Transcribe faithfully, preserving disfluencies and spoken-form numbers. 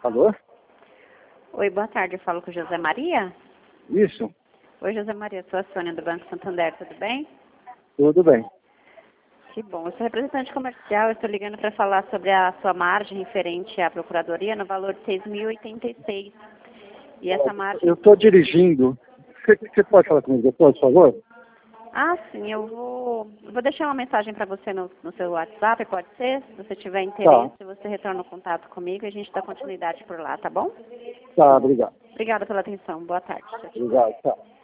Alô? Oi, boa tarde. Eu falo com o José Maria? Isso, Oi, José Maria. Sou a Sônia do Banco Santander. Tudo bem? tudo bem. Que bom. Eu sou representante comercial. Eu estou ligando para falar sobre a sua margem referente à Procuradoria no valor de seis mil e oitenta e seis. E essa margem... Eu estou dirigindo. Você, você pode falar comigo depois, por favor? Ah, sim. Eu vou, eu vou deixar uma mensagem para você no, no seu WhatsApp, pode ser? Se você tiver interesse, você retorna o contato comigo e a gente dá continuidade por lá, tá bom? Tá, obrigado. Obrigada pela atenção. Boa tarde. Tchau, tchau. Obrigado, tá.